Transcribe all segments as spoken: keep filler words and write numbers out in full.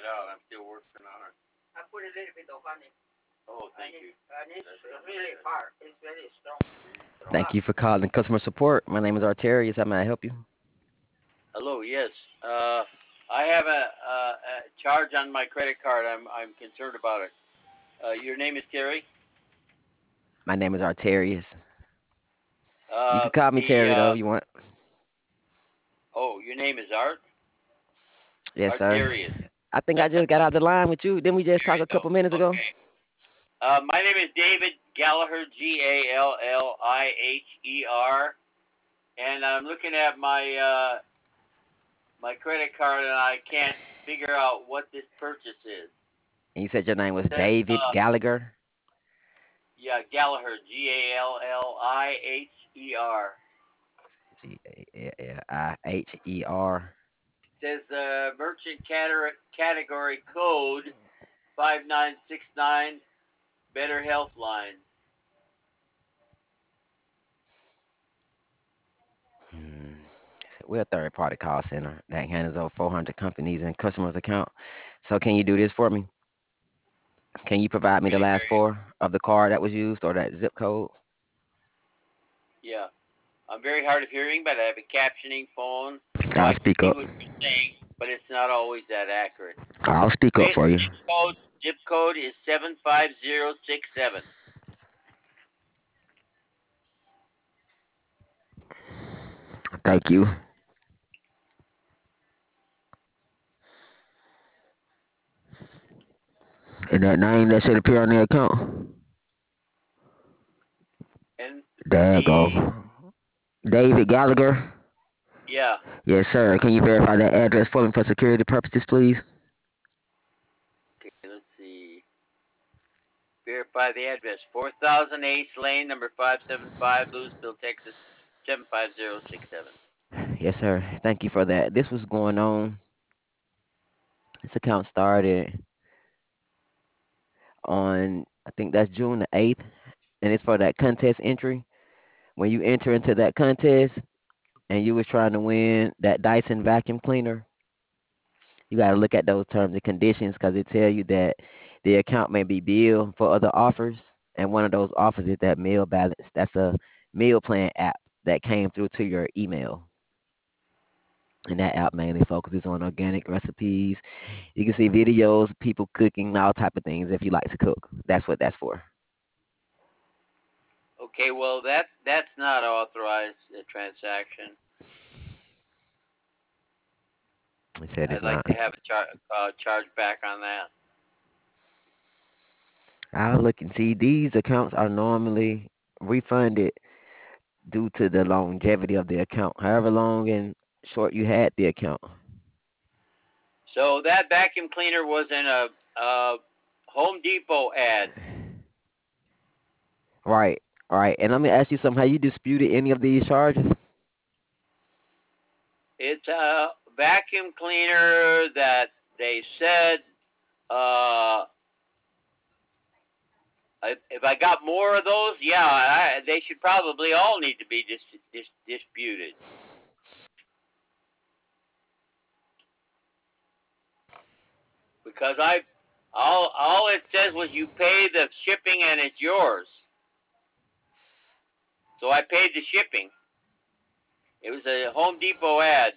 out. I'm still working on it. I put a little bit of honey. Oh, thank and you. It, and it's That's really good. Hard. It's very strong. Thank you for calling customer support. My name is Arterius. How may I help you? Hello. Yes. Uh, I have a, a, a charge on my credit card. I'm I'm concerned about it. Uh, your name is Terry. My name is Arterius. You Uh, can call me the Terry though uh, if you want. oh, your name is Art. Yes, sir. Arterius. I think I just got out the line with you. Didn't we just There talk you a go. couple minutes ago? Okay. Uh, my name is David Gallagher. G A L L I H E R. And I'm looking at my uh, my credit card, and I can't figure out what this purchase is. And you said your name It was says, David uh, Gallagher. yeah, Gallagher, G A L L I H E R. G A L I H E R. It says uh, merchant category code five nine six nine, Better Health Line. Hmm. We're a third party call center that handles over four hundred companies and customers' account. So can you do this for me? Can you provide me the Okay, last very, four of the card that was used or that zip code? yeah. I'm very hard of hearing, but I have a captioning phone, so I'll I can speak see up. what you're saying, but it's not always that accurate. I'll speak up Wait, for you. zip code, zip code is seven five zero six seven. Thank you. And that name that should appear on the account? And There you go. the, David Gallagher. yeah, Yes, sir. Can you verify that address for me for security purposes, please? okay, let's see. Verify the address. four thousand Ace Lane, number five seven five, Louisville, Texas, seven five zero six seven. Yes, sir. Thank you for that. This was going on. This account started on, I think that's June the eighth, and it's for that contest entry. When you enter into that contest and you was trying to win that Dyson vacuum cleaner, you got to look at those terms and conditions because it tell you that the account may be billed for other offers, and one of those offers is that meal balance. That's a meal plan app that came through to your email. And that app mainly focuses on organic recipes. You can see videos, people cooking, all type of things if you like to cook. That's what that's for. Okay, well, that that's not authorized uh, transaction. He said it's I'd like not. to have a char- uh, charge back on that. I'll look and see. These accounts are normally refunded due to the longevity of the account. However long and short you had the account. So that vacuum cleaner was in a, a Home Depot ad. Right, right. And let me ask you something. Have you disputed any of these charges? It's a vacuum cleaner that they said uh, if, if I got more of those, yeah, I, they should probably all need to be dis- dis- disputed because I all all it says was you pay the shipping and it's yours. So I paid the shipping. It was a Home Depot ad.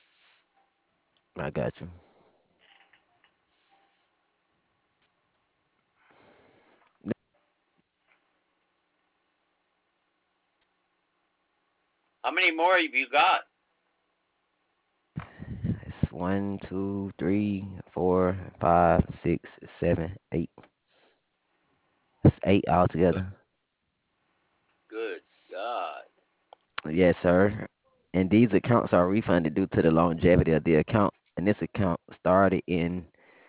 I got you. How many more have you got? It's one, two, three, four, five, six, seven, eight. It's eight Good, altogether. good God. Yes, sir. And these accounts are refunded due to the longevity of the account. And this account started in,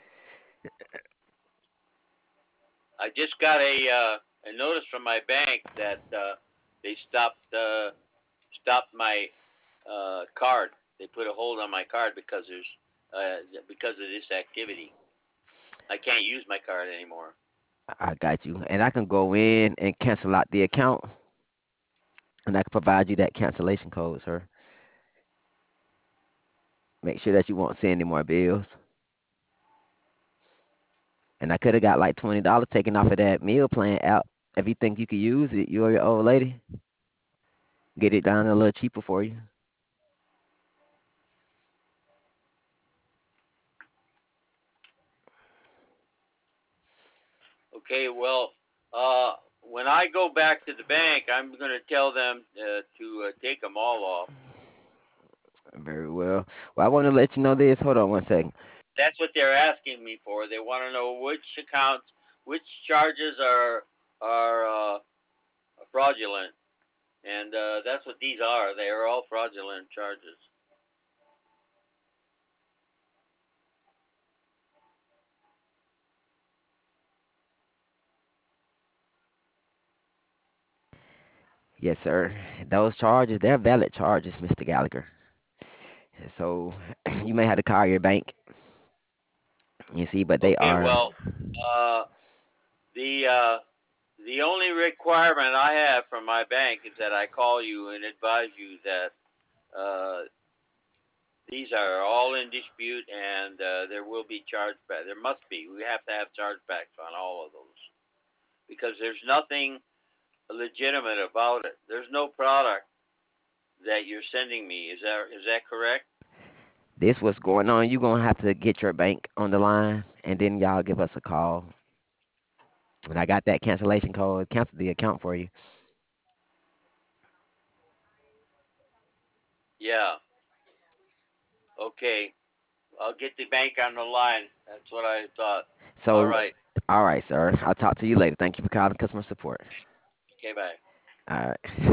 I just got a uh, a notice from my bank that uh, they stopped uh, stopped my uh, card. They put a hold on my card because there's uh, because of this activity. I can't use my card anymore. I got you. And I can go in and cancel out the account. And I can provide you that cancellation code, sir. Make sure that you won't see any more bills. And I could have got like twenty dollars taken off of that meal plan app. If you think you could use it, you or your old lady, get it down a little cheaper for you. Okay, well, uh, when I go back to the bank, I'm going to tell them uh, to uh, take them all off. Very well. Well, I want to let you know this. Hold on one second. That's what they're asking me for. They want to know which accounts, which charges are are uh, fraudulent, and uh, that's what these are. They are all fraudulent charges. Yes, sir. Those charges, they're valid charges, mister Gallagher. So you may have to call your bank, you see, but they Okay, are. well, uh, the uh, the only requirement I have from my bank is that I call you and advise you that uh, these are all in dispute and uh, there will be chargeback. There must be. We have to have chargebacks on all of those because there's nothing legitimate about it. There's no product that you're sending me. Is that is that correct? This what's going on. You're gonna have to get your bank on the line, and then y'all give us a call. And I got that cancellation code. Cancel the account for you. Yeah. Okay. I'll get the bank on the line. That's what I thought. All So, right. all right, sir. I'll talk to you later. Thank you for calling customer support. Okay. Bye. All right.